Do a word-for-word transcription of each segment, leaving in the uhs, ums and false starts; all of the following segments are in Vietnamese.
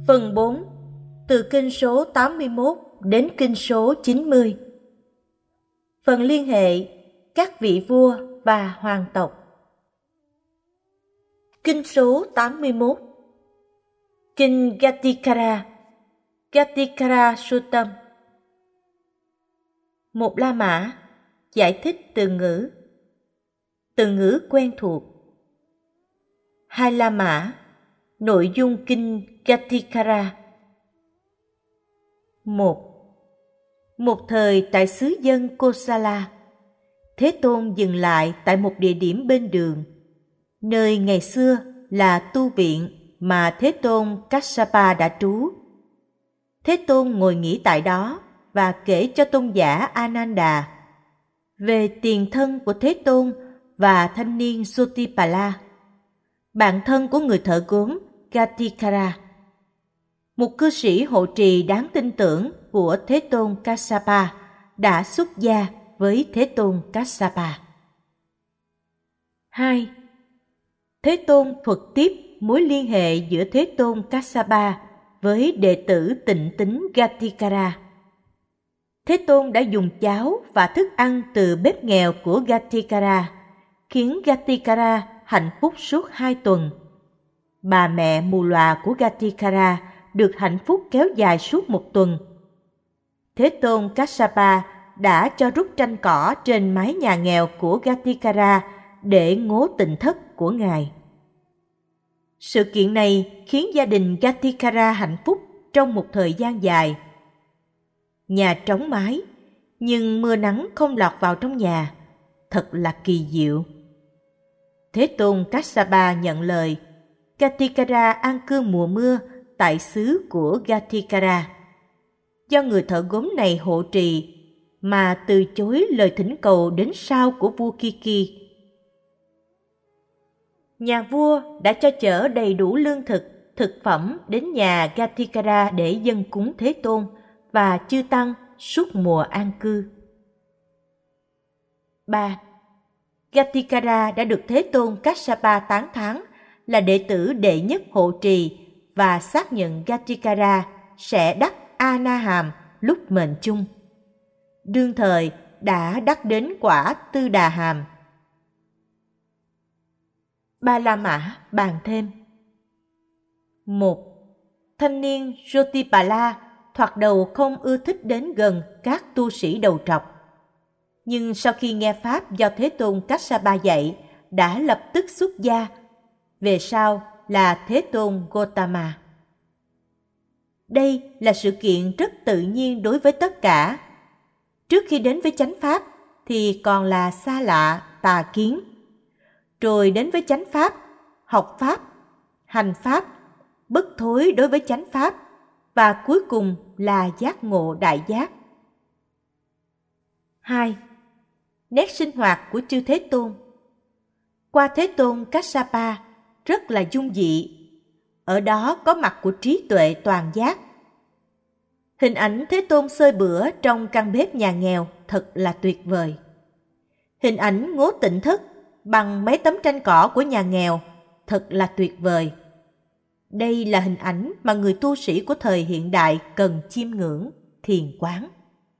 Phần bốn. Từ kinh số tám mươi mốt đến kinh số chín mươi. Phần liên hệ các vị vua và hoàng tộc. Kinh số tám mươi mốt. Kinh Gatikara, Gatikara Suttam. Một La Mã giải thích từ ngữ. Từ ngữ quen thuộc. Hai La Mã, nội dung kinh Gatikara. Một. Một thời tại xứ dân Kosala, Thế Tôn dừng lại tại một địa điểm bên đường, nơi ngày xưa là tu viện mà Thế Tôn Kassapa đã trú. Thế Tôn ngồi nghỉ tại đó và kể cho tôn giả Ananda về tiền thân của Thế Tôn và thanh niên Sotipala, bạn thân của người thợ gốm Gatikara, một cư sĩ hộ trì đáng tin tưởng của Thế Tôn Kassapa, đã xuất gia với Thế Tôn Kassapa. Hai. Thế Tôn thuật tiếp mối liên hệ giữa Thế Tôn Kassapa với đệ tử tịnh tín Gatikara. Thế Tôn đã dùng cháo và thức ăn từ bếp nghèo của Gatikara, khiến Gatikara hạnh phúc suốt hai tuần. Bà mẹ mù lòa của Gatikara được hạnh phúc kéo dài suốt một tuần. Thế Tôn Kassapa đã cho rút tranh cỏ trên mái nhà nghèo của Gatikara để ngố tịnh thất của ngài. Sự kiện này khiến gia đình Gatikara hạnh phúc trong một thời gian dài. Nhà trống mái, nhưng mưa nắng không lọt vào trong nhà, thật là kỳ diệu. Thế Tôn Kassapa nhận lời, Gatikara an cư mùa mưa tại xứ của Gatikara. Do người thợ gốm này hộ trì mà từ chối lời thỉnh cầu đến sau của vua Kiki. Nhà vua đã cho chở đầy đủ lương thực, thực phẩm đến nhà Gatikara để dâng cúng Thế Tôn và chư tăng suốt mùa an cư. Ba. Gatikara đã được Thế Tôn Kassapa tán thán là đệ tử đệ nhất hộ trì và xác nhận Gatikara sẽ đắc A Na Hàm lúc mệnh chung. Đương thời đã đắc đến quả Tư Đà Hàm. Ba La Mã bàn thêm. Một. Thanh niên Jotipala thoạt đầu không ưa thích đến gần các tu sĩ đầu trọc, nhưng sau khi nghe pháp do Thế Tôn Kassapa dạy đã lập tức xuất gia, về sau là Thế Tôn Gotama. Đây là sự kiện rất tự nhiên đối với tất cả. Trước khi đến với chánh pháp thì còn là xa lạ, tà kiến. Rồi đến với chánh pháp, học pháp, hành pháp, bất thối đối với chánh pháp, và cuối cùng là giác ngộ đại giác. Hai. Nét sinh hoạt của chư Thế Tôn. Qua Thế Tôn Kassapa rất là dung dị. Ở đó có mặt của trí tuệ toàn giác. Hình ảnh Thế Tôn xơi bữa trong căn bếp nhà nghèo thật là tuyệt vời. Hình ảnh ngố tịnh thất bằng mấy tấm tranh cỏ của nhà nghèo thật là tuyệt vời. Đây là hình ảnh mà người tu sĩ của thời hiện đại cần chiêm ngưỡng, thiền quán.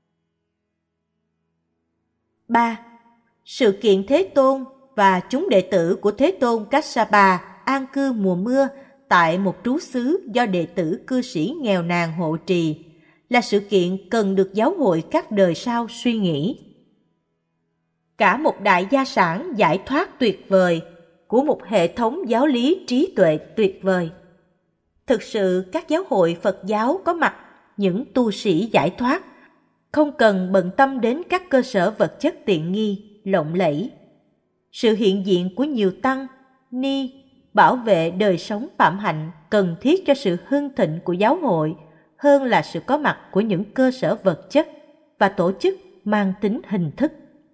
Ba. Sự kiện Thế Tôn và chúng đệ tử của Thế Tôn Kassapa an cư mùa mưa tại một trú xứ do đệ tử cư sĩ nghèo nàn hộ trì là sự kiện cần được giáo hội các đời sau suy nghĩ. Cả một đại gia sản giải thoát tuyệt vời của một hệ thống giáo lý trí tuệ tuyệt vời. Thực sự các giáo hội Phật giáo có mặt những tu sĩ giải thoát, không cần bận tâm đến các cơ sở vật chất tiện nghi, lộng lẫy. Sự hiện diện của nhiều tăng, ni, bảo vệ đời sống phạm hạnh cần thiết cho sự hưng thịnh của giáo hội hơn là sự có mặt của những cơ sở vật chất và tổ chức mang tính hình thức.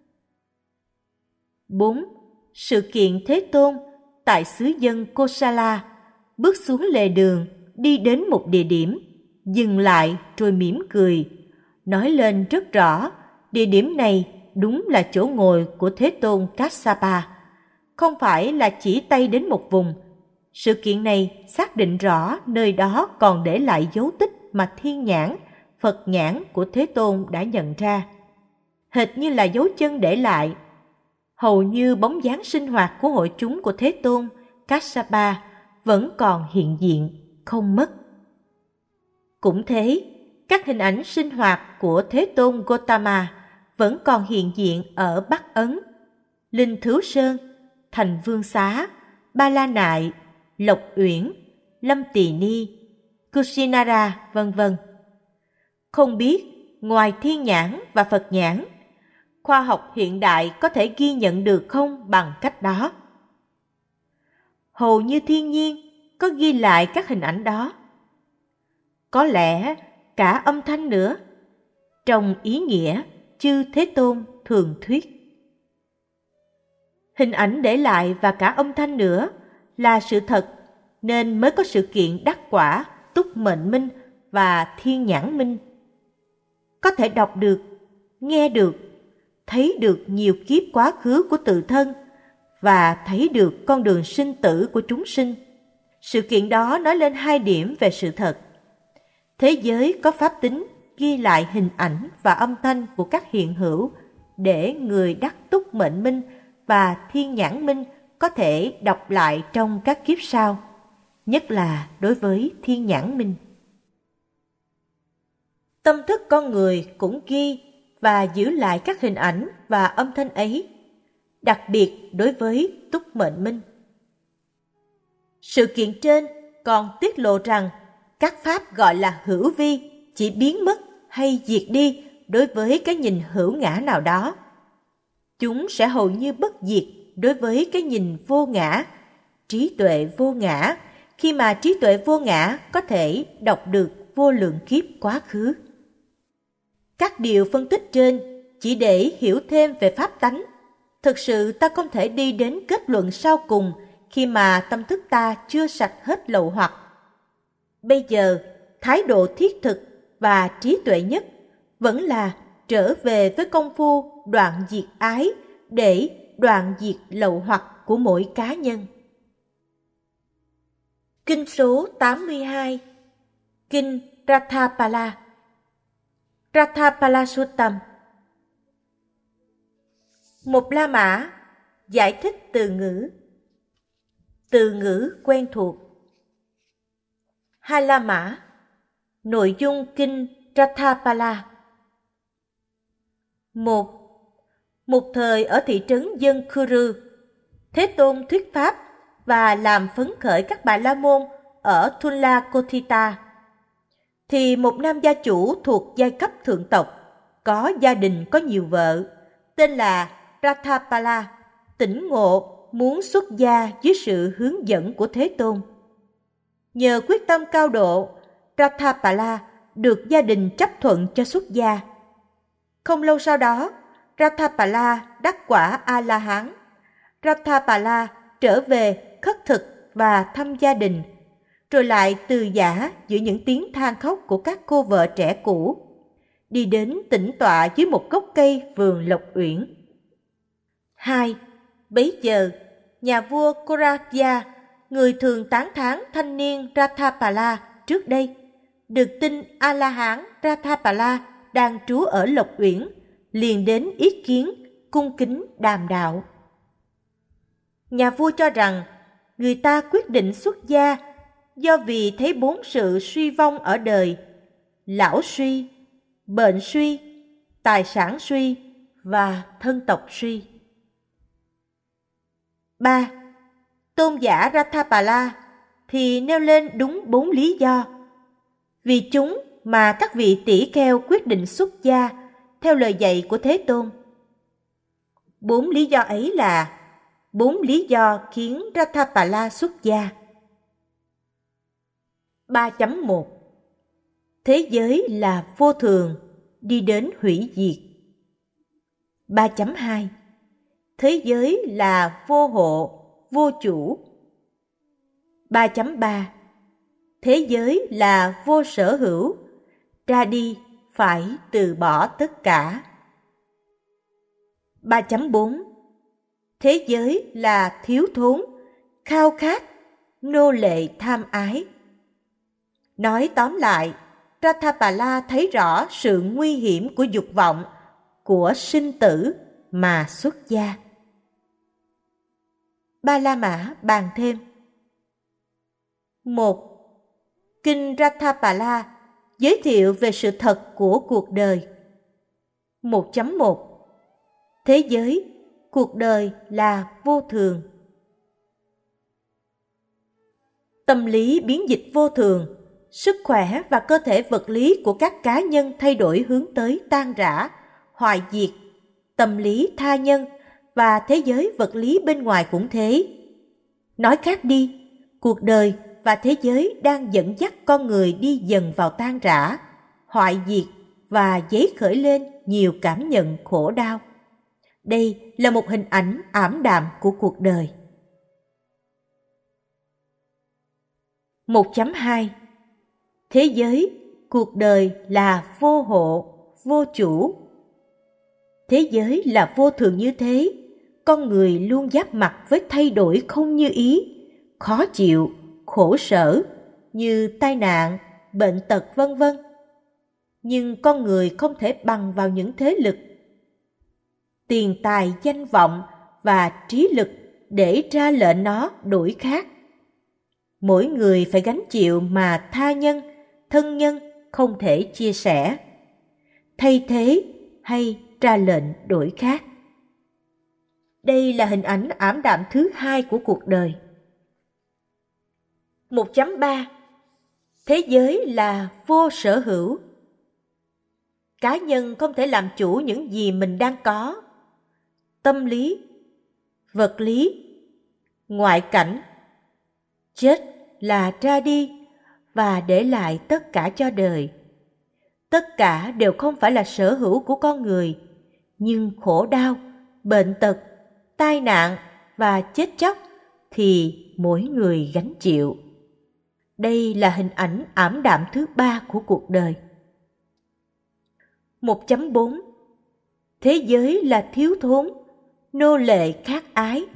Bốn. Sự kiện Thế Tôn tại xứ dân Kosala bước xuống lề đường, đi đến một địa điểm, dừng lại rồi mỉm cười, nói lên rất rõ địa điểm này đúng là chỗ ngồi của Thế Tôn Kassapa, không phải là chỉ tay đến một vùng, Sự kiện này xác định rõ nơi đó còn để lại dấu tích mà thiên nhãn, Phật nhãn của Thế Tôn đã nhận ra. Hệt như là dấu chân để lại, hầu như bóng dáng sinh hoạt của hội chúng của Thế Tôn, Kassapa, vẫn còn hiện diện, không mất. Cũng thế, các hình ảnh sinh hoạt của Thế Tôn Gautama vẫn còn hiện diện ở Bắc Ấn, Linh Thứu Sơn, Thành Vương Xá, Ba La Nại, Lộc Uyển, Lâm Tỳ Ni, Kusinara, vân vân. Không biết, ngoài thiên nhãn và Phật nhãn, khoa học hiện đại có thể ghi nhận được không bằng cách đó? Hầu như thiên nhiên có ghi lại các hình ảnh đó. Có lẽ cả âm thanh nữa, trong ý nghĩa chư Thế Tôn thường thuyết. Hình ảnh để lại và cả âm thanh nữa là sự thật, nên mới có sự kiện đắc quả, túc mệnh minh và thiên nhãn minh. Có thể đọc được, nghe được, thấy được nhiều kiếp quá khứ của tự thân và thấy được con đường sinh tử của chúng sinh. Sự kiện đó nói lên hai điểm về sự thật. Thế giới có pháp tính ghi lại hình ảnh và âm thanh của các hiện hữu để người đắc túc mệnh minh và thiên nhãn minh có thể đọc lại trong các kiếp sau, nhất là đối với thiên nhãn minh. Tâm thức con người cũng ghi và giữ lại các hình ảnh và âm thanh ấy, đặc biệt đối với túc mệnh minh. Sự kiện trên còn tiết lộ rằng các pháp gọi là hữu vi chỉ biến mất hay diệt đi đối với cái nhìn hữu ngã nào đó. Chúng sẽ hầu như bất diệt đối với cái nhìn vô ngã, trí tuệ vô ngã, khi mà trí tuệ vô ngã có thể đọc được vô lượng kiếp quá khứ. Các điều phân tích trên chỉ để hiểu thêm về pháp tánh. Thực sự ta không thể đi đến kết luận sau cùng khi mà tâm thức ta chưa sạch hết lậu hoặc. Bây giờ, thái độ thiết thực và trí tuệ nhất vẫn là trở về với công phu đoạn diệt ái để đoạn diệt lậu hoặc của mỗi cá nhân. Kinh số tám mươi hai, Kinh Ratthapala, Ratthapala Suttam. Một La Mã giải thích từ ngữ. Từ ngữ quen thuộc. Hai La Mã. Nội dung kinh Ratthapala. Một. Một thời ở thị trấn Dân Khuru, Thế Tôn thuyết pháp và làm phấn khởi các bà la môn ở Thullakotthita, thì một nam gia chủ thuộc giai cấp thượng tộc, có gia đình có nhiều vợ, tên là Ratthapala, tỉnh ngộ muốn xuất gia dưới sự hướng dẫn của Thế Tôn. Nhờ quyết tâm cao độ, Ratthapala được gia đình chấp thuận cho xuất gia. Không lâu sau đó, Ratthapala đắc quả A-la-hán. Ratthapala trở về khất thực và thăm gia đình, rồi lại từ giã giữa những tiếng than khóc của các cô vợ trẻ cũ, đi đến tĩnh tọa dưới một gốc cây vườn Lộc Uyển. Hai. Bấy giờ, nhà vua Korakia, người thường tán thán thanh niên Ratthapala trước đây, được tin A-la-hán Ratthapala đang trú ở Lộc Uyển, liền đến ý kiến, cung kính đàm đạo. Nhà vua cho rằng người ta quyết định xuất gia do vì thấy bốn sự suy vong ở đời: lão suy, bệnh suy, tài sản suy và thân tộc suy. Ba. Tôn giả Ratthapala thì nêu lên đúng bốn lý do. Vì chúng mà các vị tỷ kheo quyết định xuất gia theo lời dạy của Thế Tôn. Bốn lý do ấy là bốn lý do khiến Ratthapala xuất gia. ba chấm một. Thế giới là vô thường, đi đến hủy diệt. ba chấm hai. Thế giới là vô hộ, vô chủ. ba chấm ba. Thế giới là vô sở hữu, ra đi phải từ bỏ tất cả. ba chấm bốn. Thế giới là thiếu thốn, khao khát, nô lệ tham ái. Nói tóm lại, Rathabala thấy rõ sự nguy hiểm của dục vọng, của sinh tử mà xuất gia. Ba La Mã bàn thêm. Một. Kinh Rathabala giới thiệu về sự thật của cuộc đời. một chấm một. Thế giới, cuộc đời là vô thường. Tâm lý biến dịch vô thường, sức khỏe và cơ thể vật lý của các cá nhân thay đổi hướng tới tan rã, hoại diệt. Tâm lý tha nhân và thế giới vật lý bên ngoài cũng thế. Nói khác đi, cuộc đời và thế giới đang dẫn dắt con người đi dần vào tan rã, hoại diệt và dấy khởi lên nhiều cảm nhận khổ đau. Đây là một hình ảnh ảm đạm của cuộc đời. một chấm hai. Thế giới, cuộc đời là vô hộ, vô chủ. Thế giới là vô thường như thế, con người luôn giáp mặt với thay đổi không như ý, khó chịu, khổ sở, như tai nạn, bệnh tật vân vân. Nhưng con người không thể bằng vào những thế lực, tiền tài, danh vọng và trí lực để ra lệnh nó đổi khác. Mỗi người phải gánh chịu mà tha nhân, thân nhân không thể chia sẻ, thay thế hay ra lệnh đổi khác. Đây là hình ảnh ảm đạm thứ hai của cuộc đời. một chấm ba. Thế giới là vô sở hữu. Cá nhân không thể làm chủ những gì mình đang có. Tâm lý, vật lý, ngoại cảnh. Chết là ra đi và để lại tất cả cho đời. Tất cả đều không phải là sở hữu của con người, nhưng khổ đau, bệnh tật, tai nạn và chết chóc thì mỗi người gánh chịu. Đây là hình ảnh ảm đạm thứ ba của cuộc đời. một chấm bốn. Thế giới là thiếu thốn, nô lệ khát ái.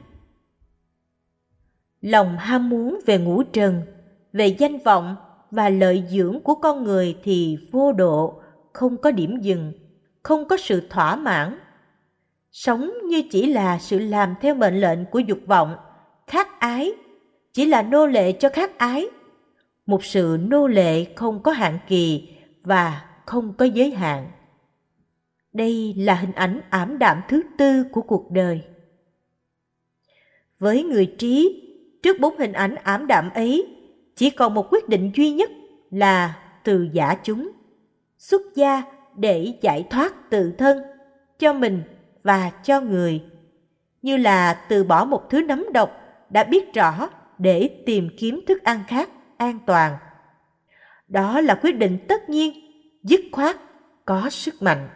Lòng ham muốn về ngũ trần, về danh vọng và lợi dưỡng của con người thì vô độ, không có điểm dừng, không có sự thỏa mãn. Sống như chỉ là sự làm theo mệnh lệnh của dục vọng, khát ái, chỉ là nô lệ cho khát ái. Một sự nô lệ không có hạn kỳ và không có giới hạn. Đây là hình ảnh ảm đạm thứ tư của cuộc đời. Với người trí, trước bốn hình ảnh ảm đạm ấy, chỉ còn một quyết định duy nhất là từ giã chúng, xuất gia để giải thoát tự thân, cho mình và cho người, như là từ bỏ một thứ nấm độc đã biết rõ để tìm kiếm thức ăn khác an toàn. Đó là quyết định tất nhiên, dứt khoát, có sức mạnh.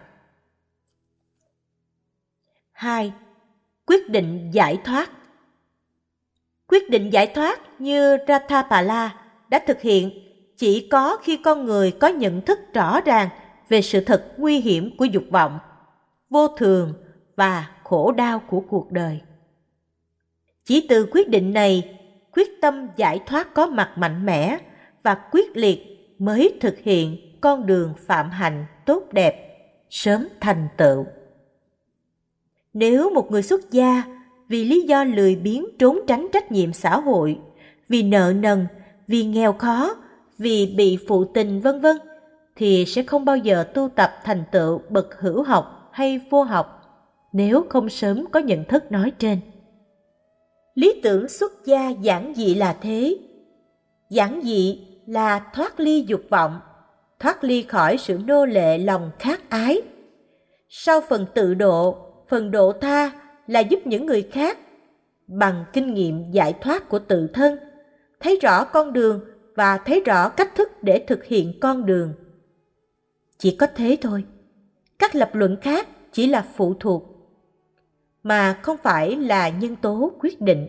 hai. Quyết định giải thoát. Quyết định giải thoát như Rathabala đã thực hiện chỉ có khi con người có nhận thức rõ ràng về sự thật nguy hiểm của dục vọng, vô thường và khổ đau của cuộc đời. Chỉ từ quyết định này, quyết tâm giải thoát có mặt mạnh mẽ và quyết liệt mới thực hiện con đường phạm hạnh tốt đẹp, sớm thành tựu. Nếu một người xuất gia vì lý do lười biếng trốn tránh trách nhiệm xã hội, vì nợ nần, vì nghèo khó, vì bị phụ tình vân vân, thì sẽ không bao giờ tu tập thành tựu bậc hữu học hay vô học, nếu không sớm có nhận thức nói trên. Lý tưởng xuất gia giản dị là thế. Giản dị là thoát ly dục vọng, thoát ly khỏi sự nô lệ lòng khát ái. Sau phần tự độ, phần độ tha là giúp những người khác bằng kinh nghiệm giải thoát của tự thân, thấy rõ con đường và thấy rõ cách thức để thực hiện con đường. Chỉ có thế thôi. Các lập luận khác chỉ là phụ thuộc, mà không phải là nhân tố quyết định.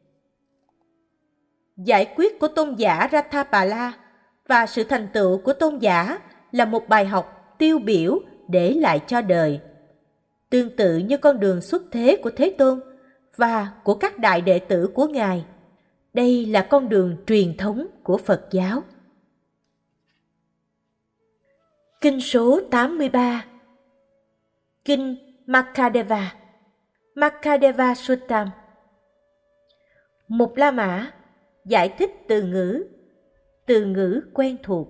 Giải quyết của tôn giả Rathabala và sự thành tựu của tôn giả là một bài học tiêu biểu để lại cho đời. Tương tự như con đường xuất thế của Thế Tôn và của các đại đệ tử của Ngài, Đây là con đường truyền thống của Phật giáo. Kinh số tám mươi ba. Kinh Makkhadeva, Makkhadeva Suttam. Một La Mã giải thích từ ngữ, từ ngữ quen thuộc.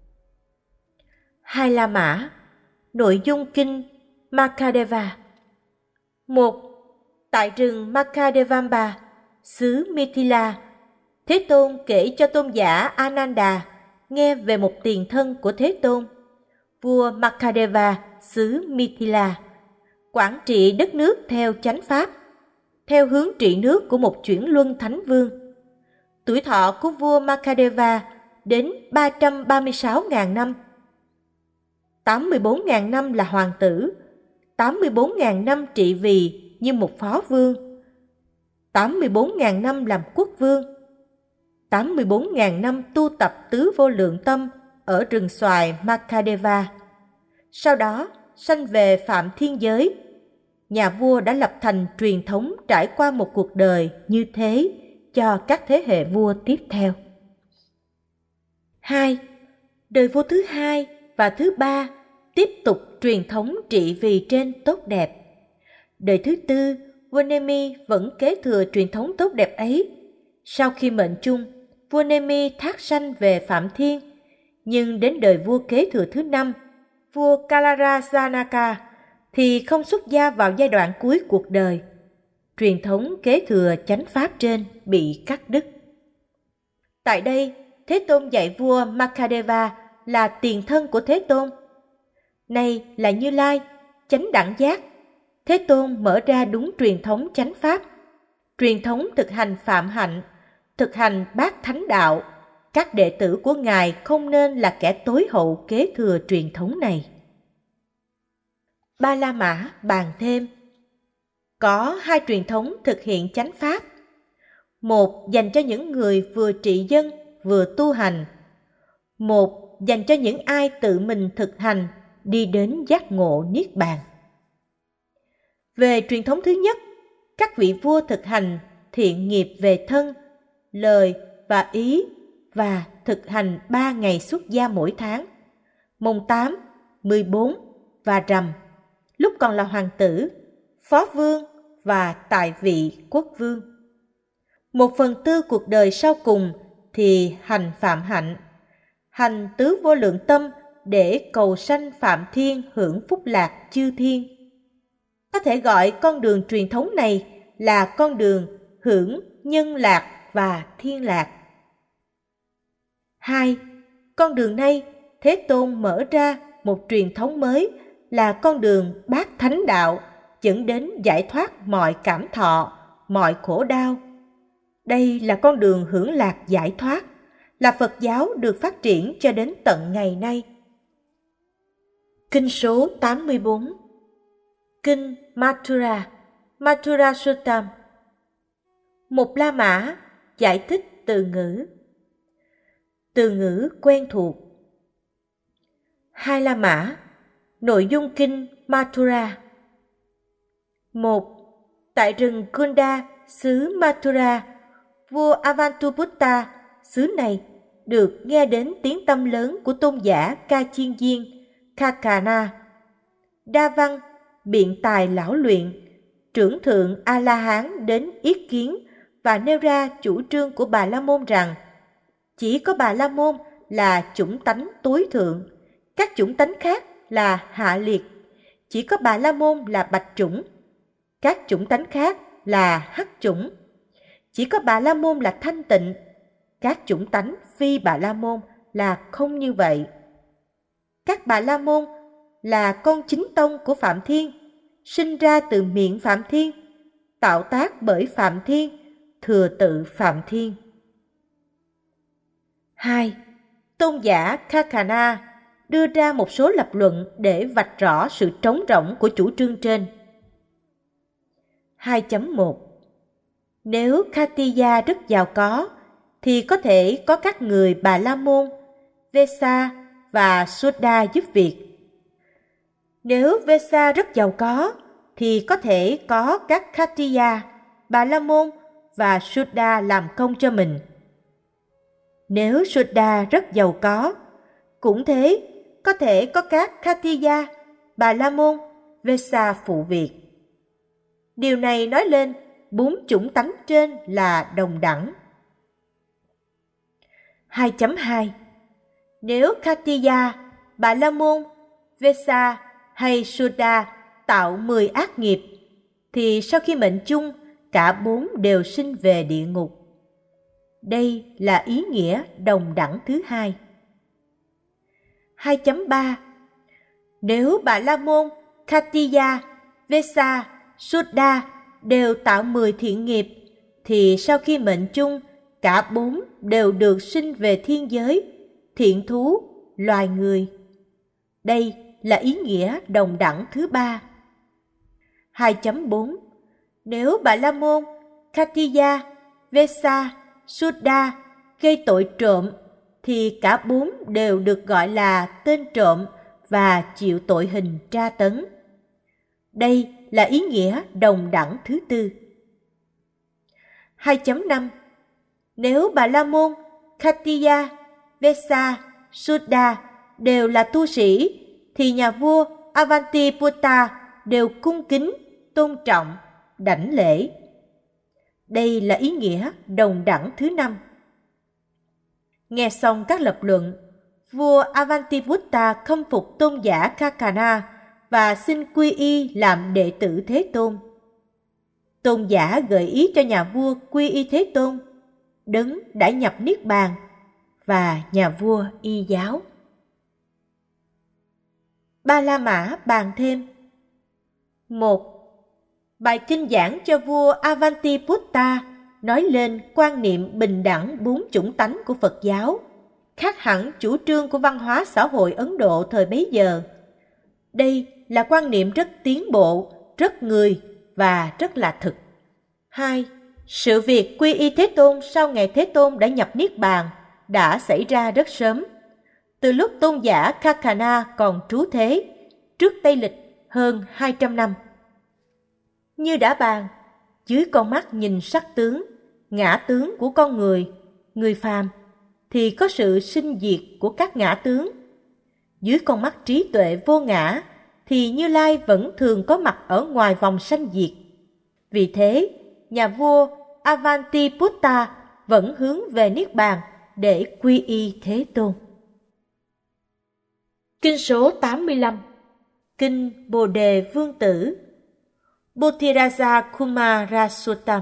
Hai La Mã, nội dung kinh Makkhadeva. Một. Tại rừng Makhadevamba, xứ Mithila, Thế Tôn kể cho tôn giả Ananda nghe về một tiền thân của Thế Tôn, vua Makhadeva xứ Mithila, quản trị đất nước theo chánh pháp, theo hướng trị nước của một chuyển luân thánh vương. Tuổi thọ của vua Makhadeva đến ba trăm ba mươi sáu nghìn năm. tám mươi bốn nghìn năm là hoàng tử, tám mươi bốn nghìn năm trị vì như một phó vương, tám mươi bốn nghìn năm làm quốc vương, tám mươi bốn nghìn năm tu tập tứ vô lượng tâm ở rừng xoài Makhadeva. Sau đó, sanh về Phạm Thiên Giới. Nhà vua đã lập thành truyền thống trải qua một cuộc đời như thế cho các thế hệ vua tiếp theo. Hai. Đời vua thứ hai và thứ ba tiếp tục truyền thống trị vì trên tốt đẹp. Đời thứ tư, vua Nemi vẫn kế thừa truyền thống tốt đẹp ấy. Sau khi mệnh chung, vua Nemi thác sanh về Phạm Thiên, nhưng đến đời vua kế thừa thứ năm, vua Kalarasanaka, thì không xuất gia vào giai đoạn cuối cuộc đời. Truyền thống kế thừa chánh pháp trên bị cắt đứt. Tại đây, Thế Tôn dạy vua Makhadeva là tiền thân của Thế Tôn. Này là Như Lai, chánh đẳng giác. Thế Tôn mở ra đúng truyền thống chánh pháp, truyền thống thực hành phạm hạnh, thực hành bát thánh đạo. Các đệ tử của Ngài không nên là kẻ tối hậu kế thừa truyền thống này. Ba La Mã bàn thêm. Có hai truyền thống thực hiện chánh pháp. Một dành cho những người vừa trị dân, vừa tu hành. Một dành cho những ai tự mình thực hành, đi đến giác ngộ niết bàn. Về truyền thống thứ nhất, các vị vua thực hành thiện nghiệp về thân, lời và ý và thực hành ba ngày xuất gia mỗi tháng, mùng tám, mười bốn và rằm, lúc còn là hoàng tử, phó vương và tại vị quốc vương. Một phần tư cuộc đời sau cùng thì hành phạm hạnh, hành tứ vô lượng tâm để cầu sanh Phạm Thiên hưởng phúc lạc chư thiên. Có thể gọi con đường truyền thống này là con đường hưởng nhân lạc và thiên lạc. Hai, con đường này Thế Tôn mở ra một truyền thống mới là con đường bát thánh đạo, dẫn đến giải thoát mọi cảm thọ, mọi khổ đau. Đây là con đường hưởng lạc giải thoát, là Phật giáo được phát triển cho đến tận ngày nay. Kinh số tám mươi bốn. Kinh Mathura, Mathura Suttam. Một La Mã giải thích từ ngữ, từ ngữ quen thuộc. Hai La Mã, nội dung kinh Mathura. Một. Tại rừng Kunda, xứ Mathura, vua Avantaputta xứ này được nghe đến tiếng tăm lớn của tôn giả Ca Chiên Diên, Kakana, đa văn, biện tài lão luyện, trưởng thượng A-la-hán đến ý kiến và nêu ra chủ trương của Bà La Môn rằng chỉ có Bà La Môn là chủng tánh tối thượng, các chủng tánh khác là hạ liệt, chỉ có Bà La Môn là bạch chủng, các chủng tánh khác là hắc chủng, chỉ có Bà La Môn là thanh tịnh, các chủng tánh phi Bà La Môn là không như vậy. Các Bà La Môn là con chính tông của Phạm Thiên, sinh ra từ miệng Phạm Thiên, tạo tác bởi Phạm Thiên, thừa tự Phạm Thiên. Hai. Tôn giả Kakana đưa ra một số lập luận để vạch rõ sự trống rỗng của chủ trương trên. hai chấm một. Nếu Khatiya rất giàu có, thì có thể có các người Bà La Môn, Vesa và Sudha giúp việc. Nếu Vesa rất giàu có, thì có thể có các Khatiya, Bà La Môn và Suddha làm công cho mình. Nếu Suddha rất giàu có, cũng thế, có thể có các Khattiya, Bà La Môn, Vesa phụ việc. Điều này nói lên bốn chủng tánh trên là đồng đẳng. hai chấm hai Nếu Khattiya, Bà La Môn, Vesa hay Suddha tạo mười ác nghiệp, thì sau khi mệnh chung, cả bốn đều sinh về địa ngục. Đây là ý nghĩa đồng đẳng thứ hai. hai chấm ba Nếu Bà La Môn, Khattiya, Vesa, Suddha đều tạo mười thiện nghiệp, thì sau khi mệnh chung, cả bốn đều được sinh về thiên giới, thiện thú, loài người. Đây là ý nghĩa đồng đẳng thứ ba. hai chấm bốn Nếu Bà La Môn, Khattiya, Vesa, Suddha gây tội trộm, thì cả bốn đều được gọi là tên trộm và chịu tội hình tra tấn. Đây là ý nghĩa đồng đẳng thứ tư. hai chấm năm Nếu Bà La Môn, Khattiya, Vesa, Suddha đều là tu sĩ, thì nhà vua Avantiputta đều cung kính, tôn trọng, đảnh lễ. Đây là ý nghĩa đồng đẳng thứ năm. Nghe xong các lập luận, vua Avantiputta khâm phục tôn giả Kakana và xin quy y làm đệ tử Thế Tôn. Tôn giả gợi ý cho nhà vua quy y Thế Tôn, đấng đã nhập Niết Bàn, và nhà vua y giáo. Ba La Mã bàn thêm. một. Bài kinh giảng cho vua Avantiputta nói lên quan niệm bình đẳng bốn chủng tánh của Phật giáo, khác hẳn chủ trương của văn hóa xã hội Ấn Độ thời bấy giờ. Đây là quan niệm rất tiến bộ, rất người và rất là thực. hai. Sự việc quy y Thế Tôn sau ngày Thế Tôn đã nhập Niết Bàn đã xảy ra rất sớm, từ lúc tôn giả Kakana còn trú thế, trước Tây Lịch hơn hai trăm năm. Như đã bàn, dưới con mắt nhìn sắc tướng, ngã tướng của con người, người phàm, thì có sự sinh diệt của các ngã tướng. Dưới con mắt trí tuệ vô ngã, thì Như Lai vẫn thường có mặt ở ngoài vòng sanh diệt. Vì thế, nhà vua Avantiputta vẫn hướng về Niết Bàn để quy y Thế Tôn. Kinh số tám mươi lăm. Kinh Bồ Đề Vương Tử, Bodhiraja Kumarasuttam.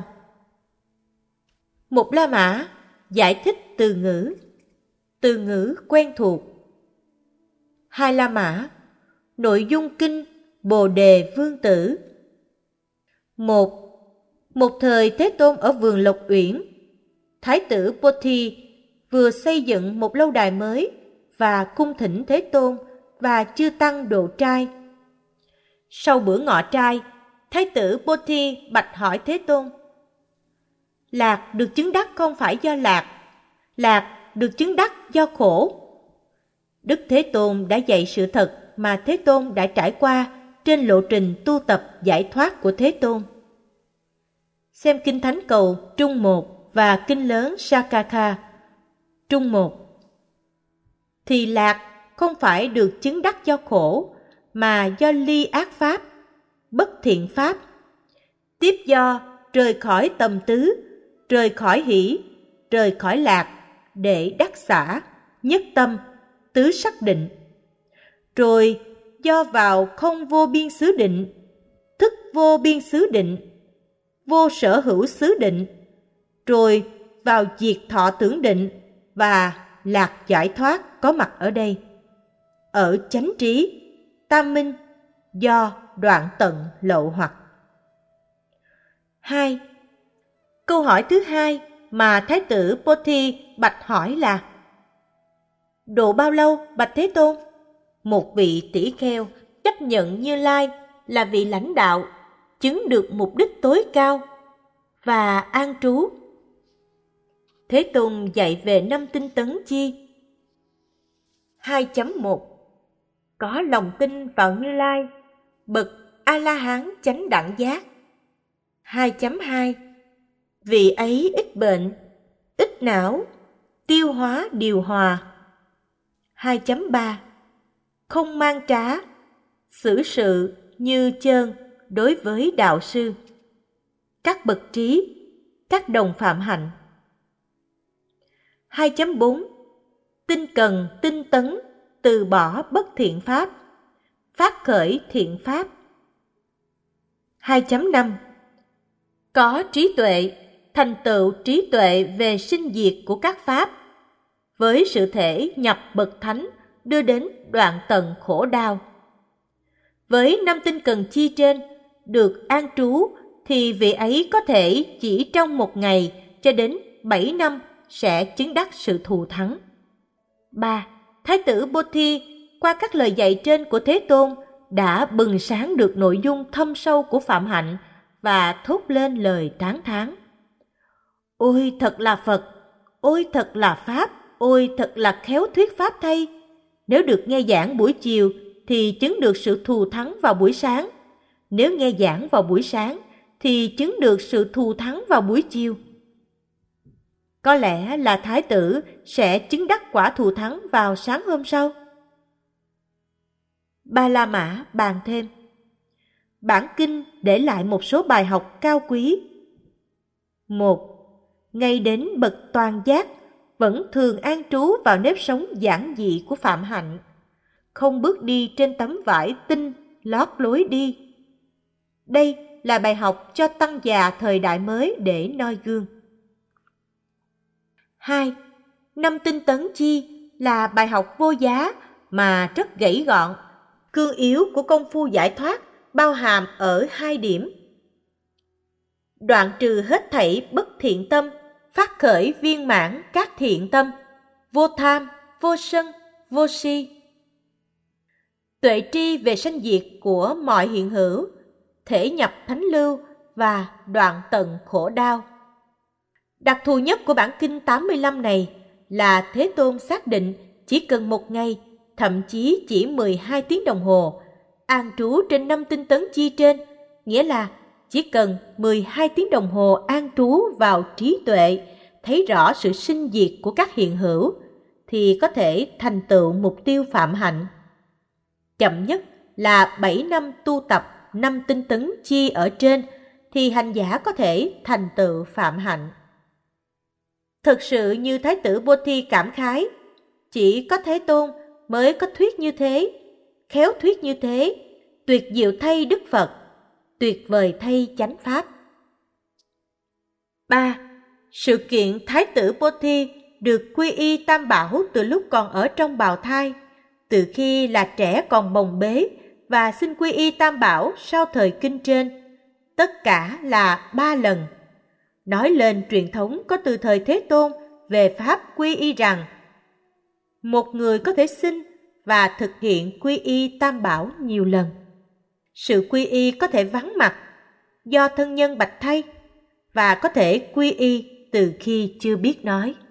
Một La Mã giải thích từ ngữ, từ ngữ quen thuộc. Hai La Mã, nội dung kinh Bồ Đề Vương Tử. Một. Một thời Thế Tôn ở vườn Lộc Uyển, Thái tử Bodhi vừa xây dựng một lâu đài mới và cung thỉnh Thế Tôn và chư tăng độ trai. Sau bữa ngọ trai, Thái tử Bodhi bạch hỏi Thế Tôn: Lạc được chứng đắc không phải do lạc, lạc được chứng đắc do khổ. Đức Thế Tôn đã dạy sự thật mà Thế Tôn đã trải qua trên lộ trình tu tập giải thoát của Thế Tôn. Xem Kinh Thánh Cầu Trung một và Kinh Lớn Sakaka Trung một. Thì lạc không phải được chứng đắc do khổ, mà do ly ác pháp, bất thiện pháp. Tiếp do rời khỏi tầm tứ, rời khỏi hỷ, rời khỏi lạc, để đắc xả, nhất tâm, tứ sắc định. Rồi do vào không vô biên xứ định, thức vô biên xứ định, vô sở hữu xứ định, rồi vào diệt thọ tưởng định và lạc giải thoát có mặt ở đây. Ở chánh trí, tam minh, do đoạn tận lậu hoặc. Hai. Câu hỏi thứ hai mà Thái tử Bodhi bạch hỏi là: độ bao lâu bạch Thế Tôn? Một vị tỷ kheo chấp nhận Như Lai là vị lãnh đạo, chứng được mục đích tối cao và an trú. Thế Tôn dạy về năm tinh tấn chi. hai chấm một. Có lòng tin vào Như Lai, bậc A-la-hán chánh đẳng giác. hai chấm hai. Vị ấy ít bệnh, ít não, tiêu hóa điều hòa. hai chấm ba. Không mang trá, xử sự như chơn đối với đạo sư, các bậc trí, các đồng phạm hạnh. hai chấm bốn. Tinh cần, tinh tấn, từ bỏ bất thiện pháp, phát khởi thiện pháp. hai chấm năm. Có trí tuệ, thành tựu trí tuệ về sinh diệt của các pháp, với sự thể nhập bậc thánh đưa đến đoạn tận khổ đau. Với năm tinh cần chi trên được an trú thì vị ấy có thể chỉ trong một ngày cho đến bảy năm sẽ chứng đắc sự thù thắng. ba. Thái tử Bô Thi qua các lời dạy trên của Thế Tôn đã bừng sáng được nội dung thâm sâu của phạm hạnh và thốt lên lời tán thán. Ôi thật là Phật, ôi thật là Pháp, ôi thật là khéo thuyết Pháp thay. Nếu được nghe giảng buổi chiều thì chứng được sự thù thắng vào buổi sáng. Nếu nghe giảng vào buổi sáng thì chứng được sự thù thắng vào buổi chiều. Có lẽ là Thái tử sẽ chứng đắc quả thù thắng vào sáng hôm sau. Ba La Mã bàn thêm. Bản kinh để lại một số bài học cao quý. Một. Ngay đến bậc toàn giác vẫn thường an trú vào nếp sống giản dị của phạm hạnh, không bước đi trên tấm vải tinh lót lối đi. Đây là bài học cho tăng già thời đại mới để noi gương. Hai. Năm tinh tấn chi là bài học vô giá mà rất gãy gọn. Cương yếu của công phu giải thoát bao hàm ở hai điểm. Đoạn trừ hết thảy bất thiện tâm, phát khởi viên mãn các thiện tâm, vô tham, vô sân, vô si. Tuệ tri về sanh diệt của mọi hiện hữu, thể nhập thánh lưu và đoạn tận khổ đau. Đặc thù nhất của bản kinh tám mươi lăm này là Thế Tôn xác định chỉ cần một ngày, thậm chí chỉ mười hai tiếng đồng hồ, an trú trên năm tinh tấn chi trên, nghĩa là chỉ cần mười hai tiếng đồng hồ an trú vào trí tuệ, thấy rõ sự sinh diệt của các hiện hữu, thì có thể thành tựu mục tiêu phạm hạnh. Chậm nhất là bảy năm tu tập năm tinh tấn chi ở trên, thì hành giả có thể thành tựu phạm hạnh. Thực sự như Thái tử Bô Thi cảm khái, chỉ có Thế Tôn mới có thuyết như thế, khéo thuyết như thế, tuyệt diệu thay Đức Phật, tuyệt vời thay chánh Pháp. Ba. Sự kiện Thái tử Bô Thi được quy y Tam Bảo từ lúc còn ở trong bào thai, từ khi là trẻ còn bồng bế và xin quy y Tam Bảo sau thời kinh trên, tất cả là ba lần. Nói lên truyền thống có từ thời Thế Tôn về Pháp quy y rằng một người có thể xin và thực hiện quy y Tam Bảo nhiều lần. Sự quy y có thể vắng mặt do thân nhân bạch thay và có thể quy y từ khi chưa biết nói.